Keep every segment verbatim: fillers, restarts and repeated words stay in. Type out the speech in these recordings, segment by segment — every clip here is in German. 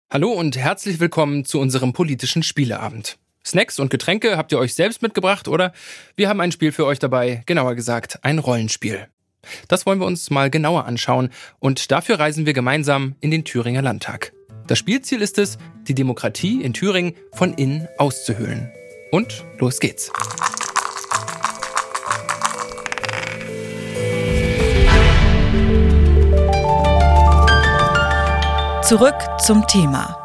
Hallo und herzlich willkommen zu unserem politischen Spieleabend. Snacks und Getränke habt ihr euch selbst mitgebracht oder wir haben ein Spiel für euch dabei, genauer gesagt ein Rollenspiel. Das wollen wir uns mal genauer anschauen und dafür reisen wir gemeinsam in den Thüringer Landtag. Das Spielziel ist es, die Demokratie in Thüringen von innen auszuhöhlen. Und los geht's. Zurück zum Thema.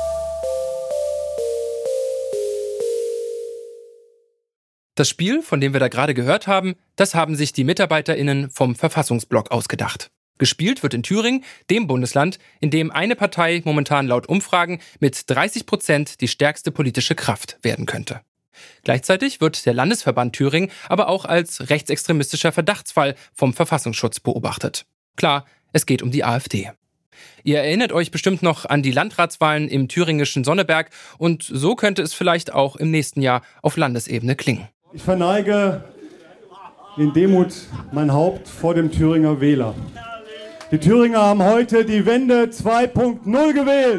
Das Spiel, von dem wir da gerade gehört haben, das haben sich die MitarbeiterInnen vom Verfassungsblock ausgedacht. Gespielt wird in Thüringen, dem Bundesland, in dem eine Partei momentan laut Umfragen mit dreißig Prozent die stärkste politische Kraft werden könnte. Gleichzeitig wird der Landesverband Thüringen aber auch als rechtsextremistischer Verdachtsfall vom Verfassungsschutz beobachtet. Klar, es geht um die AfD. Ihr erinnert euch bestimmt noch an die Landratswahlen im thüringischen Sonneberg und so könnte es vielleicht auch im nächsten Jahr auf Landesebene klingen. Ich verneige in Demut mein Haupt vor dem Thüringer Wähler. Die Thüringer haben heute die Wende zwei Punkt null gewählt.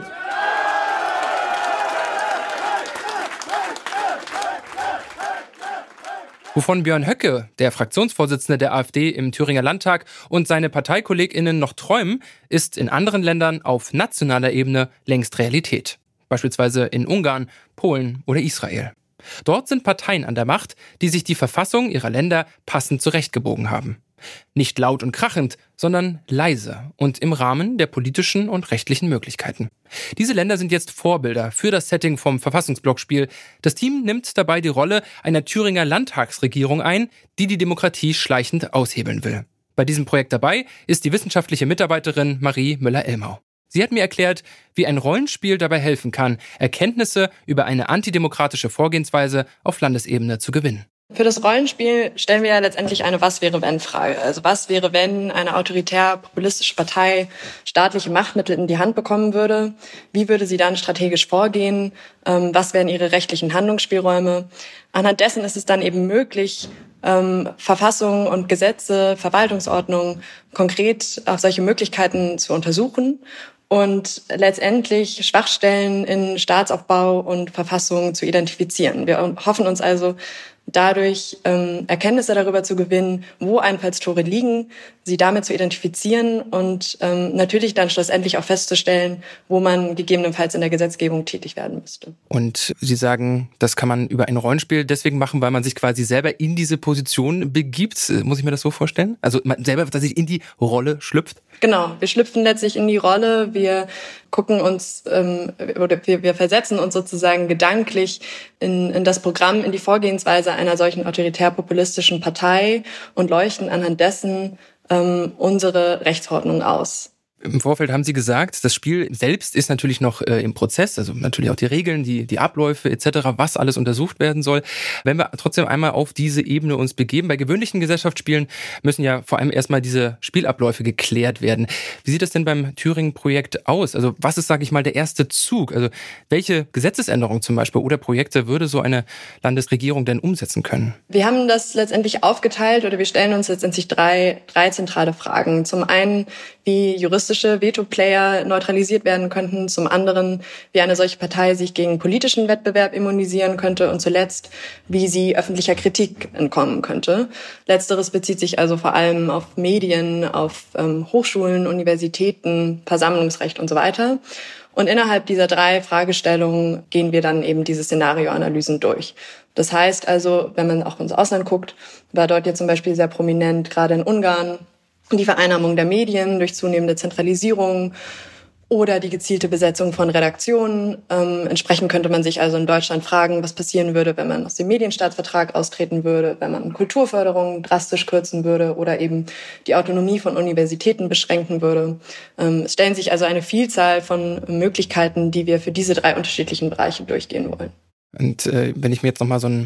Wovon Björn Höcke, der Fraktionsvorsitzende der AfD im Thüringer Landtag, und seine ParteikollegInnen noch träumen, ist in anderen Ländern auf nationaler Ebene längst Realität. Beispielsweise in Ungarn, Polen oder Israel. Dort sind Parteien an der Macht, die sich die Verfassung ihrer Länder passend zurechtgebogen haben. Nicht laut und krachend, sondern leise und im Rahmen der politischen und rechtlichen Möglichkeiten. Diese Länder sind jetzt Vorbilder für das Setting vom Verfassungsblockspiel. Das Team nimmt dabei die Rolle einer Thüringer Landtagsregierung ein, die die Demokratie schleichend aushebeln will. Bei diesem Projekt dabei ist die wissenschaftliche Mitarbeiterin Marie Müller-Elmau. Sie hat mir erklärt, wie ein Rollenspiel dabei helfen kann, Erkenntnisse über eine antidemokratische Vorgehensweise auf Landesebene zu gewinnen. Für das Rollenspiel stellen wir ja letztendlich eine Was-wäre-wenn-Frage. Also was wäre, wenn eine autoritär-populistische Partei staatliche Machtmittel in die Hand bekommen würde? Wie würde sie dann strategisch vorgehen? Was wären ihre rechtlichen Handlungsspielräume? Anhand dessen ist es dann eben möglich, Verfassung und Gesetze, Verwaltungsordnung konkret auf solche Möglichkeiten zu untersuchen und letztendlich Schwachstellen in Staatsaufbau und Verfassung zu identifizieren. Wir hoffen uns also dadurch ähm, Erkenntnisse darüber zu gewinnen, wo Einfallstore liegen, sie damit zu identifizieren und ähm, natürlich dann schlussendlich auch festzustellen, wo man gegebenenfalls in der Gesetzgebung tätig werden müsste. Und Sie sagen, das kann man über ein Rollenspiel deswegen machen, weil man sich quasi selber in diese Position begibt. Muss ich mir das so vorstellen? Also man selber, dass sich in die Rolle schlüpft? Genau, wir schlüpfen letztlich in die Rolle, wir gucken uns ähm, oder wir, wir versetzen uns sozusagen gedanklich in, in das Programm, in die Vorgehensweise einer solchen autoritär-populistischen Partei und leuchten anhand dessen ähm, unsere Rechtsordnung aus. Im Vorfeld haben Sie gesagt, das Spiel selbst ist natürlich noch äh, im Prozess, also natürlich auch die Regeln, die, die Abläufe et cetera, was alles untersucht werden soll. Wenn wir trotzdem einmal auf diese Ebene uns begeben, bei gewöhnlichen Gesellschaftsspielen müssen ja vor allem erstmal diese Spielabläufe geklärt werden. Wie sieht das denn beim Thüringen-Projekt aus? Also was ist, sage ich mal, der erste Zug? Also welche Gesetzesänderung zum Beispiel oder Projekte würde so eine Landesregierung denn umsetzen können? Wir haben das letztendlich aufgeteilt oder wir stellen uns letztendlich drei, drei zentrale Fragen. Zum einen, wie juristische Veto-Player neutralisiert werden könnten, zum anderen, wie eine solche Partei sich gegen politischen Wettbewerb immunisieren könnte und zuletzt, wie sie öffentlicher Kritik entkommen könnte. Letzteres bezieht sich also vor allem auf Medien, auf ähm, Hochschulen, Universitäten, Versammlungsrecht und so weiter. Und innerhalb dieser drei Fragestellungen gehen wir dann eben diese Szenarioanalysen durch. Das heißt also, wenn man auch ins Ausland guckt, war dort jetzt zum Beispiel sehr prominent, gerade in Ungarn, die Vereinnahmung der Medien durch zunehmende Zentralisierung oder die gezielte Besetzung von Redaktionen. Ähm, entsprechend könnte man sich also in Deutschland fragen, was passieren würde, wenn man aus dem Medienstaatsvertrag austreten würde, wenn man Kulturförderung drastisch kürzen würde oder eben die Autonomie von Universitäten beschränken würde. Ähm, es stellen sich also eine Vielzahl von Möglichkeiten, die wir für diese drei unterschiedlichen Bereiche durchgehen wollen. Und äh, wenn ich mir jetzt nochmal so ein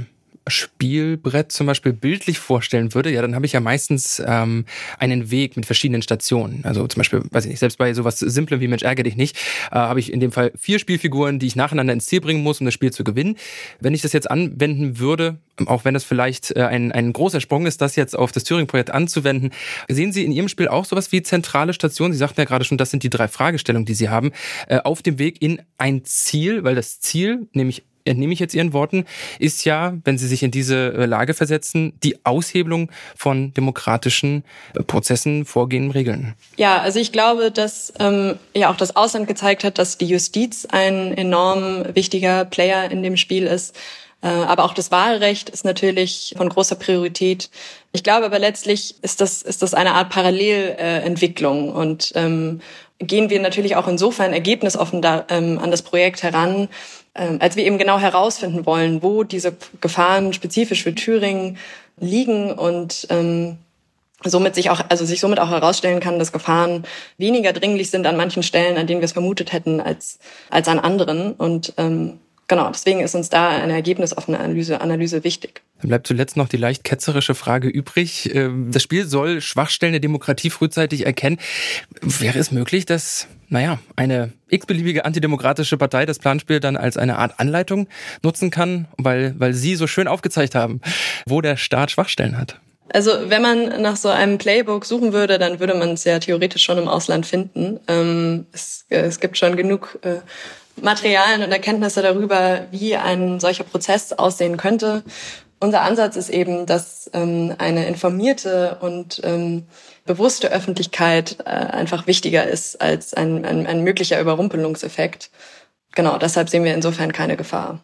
Spielbrett zum Beispiel bildlich vorstellen würde, ja, dann habe ich ja meistens ähm, einen Weg mit verschiedenen Stationen. Also zum Beispiel, weiß ich nicht, selbst bei sowas Simplem wie Mensch ärgere dich nicht, äh, habe ich in dem Fall vier Spielfiguren, die ich nacheinander ins Ziel bringen muss, um das Spiel zu gewinnen. Wenn ich das jetzt anwenden würde, auch wenn das vielleicht äh, ein, ein großer Sprung ist, das jetzt auf das Turing-Projekt anzuwenden, sehen Sie in Ihrem Spiel auch sowas wie zentrale Stationen? Sie sagten ja gerade schon, das sind die drei Fragestellungen, die Sie haben, äh, auf dem Weg in ein Ziel, weil das Ziel, nämlich entnehme ich jetzt Ihren Worten, ist ja, wenn Sie sich in diese Lage versetzen, die Aushebelung von demokratischen Prozessen, Vorgehen, Regeln. Ja, also ich glaube, dass ähm, ja auch das Ausland gezeigt hat, dass die Justiz ein enorm wichtiger Player in dem Spiel ist. Äh, aber auch das Wahlrecht ist natürlich von großer Priorität. Ich glaube aber letztlich ist das ist das eine Art Parallelentwicklung äh, und ähm, gehen wir natürlich auch insofern ergebnisoffen da, ähm, an das Projekt heran, als wir eben genau herausfinden wollen, wo diese Gefahren spezifisch für Thüringen liegen und ähm, somit sich auch, also sich somit auch herausstellen kann, dass Gefahren weniger dringlich sind an manchen Stellen, an denen wir es vermutet hätten, als als an anderen. Und ähm, genau, deswegen ist uns da eine ergebnisoffene Analyse, Analyse wichtig. Dann bleibt zuletzt noch die leicht ketzerische Frage übrig. Das Spiel soll Schwachstellen der Demokratie frühzeitig erkennen. Wäre es möglich, dass, naja, eine x-beliebige antidemokratische Partei das Planspiel dann als eine Art Anleitung nutzen kann, weil, weil Sie so schön aufgezeigt haben, wo der Staat Schwachstellen hat? Also wenn man nach so einem Playbook suchen würde, dann würde man es ja theoretisch schon im Ausland finden. Ähm, es, es gibt schon genug äh, Materialien und Erkenntnisse darüber, wie ein solcher Prozess aussehen könnte. Unser Ansatz ist eben, dass ähm, eine informierte und ähm, bewusste Öffentlichkeit äh, einfach wichtiger ist als ein, ein, ein möglicher Überrumpelungseffekt. Genau, deshalb sehen wir insofern keine Gefahr.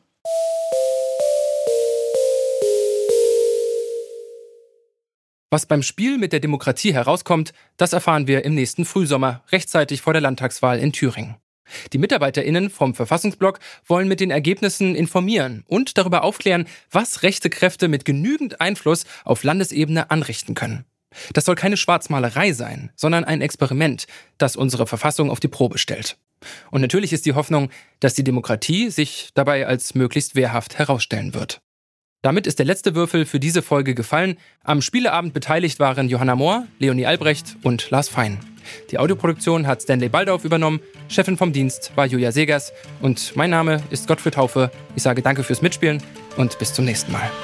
Was beim Spiel mit der Demokratie herauskommt, das erfahren wir im nächsten Frühsommer, rechtzeitig vor der Landtagswahl in Thüringen. Die MitarbeiterInnen vom Verfassungsblog wollen mit den Ergebnissen informieren und darüber aufklären, was rechte Kräfte mit genügend Einfluss auf Landesebene anrichten können. Das soll keine Schwarzmalerei sein, sondern ein Experiment, das unsere Verfassung auf die Probe stellt. Und natürlich ist die Hoffnung, dass die Demokratie sich dabei als möglichst wehrhaft herausstellen wird. Damit ist der letzte Würfel für diese Folge gefallen. Am Spieleabend beteiligt waren Johanna Mohr, Leonie Albrecht und Lars Fein. Die Audioproduktion hat Stanley Baldauf übernommen, Chefin vom Dienst war Julia Segers und mein Name ist Gottfried Haufe. Ich sage danke fürs Mitspielen und bis zum nächsten Mal.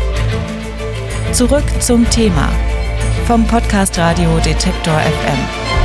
Zurück zum Thema vom Podcast Radio Detektor F M.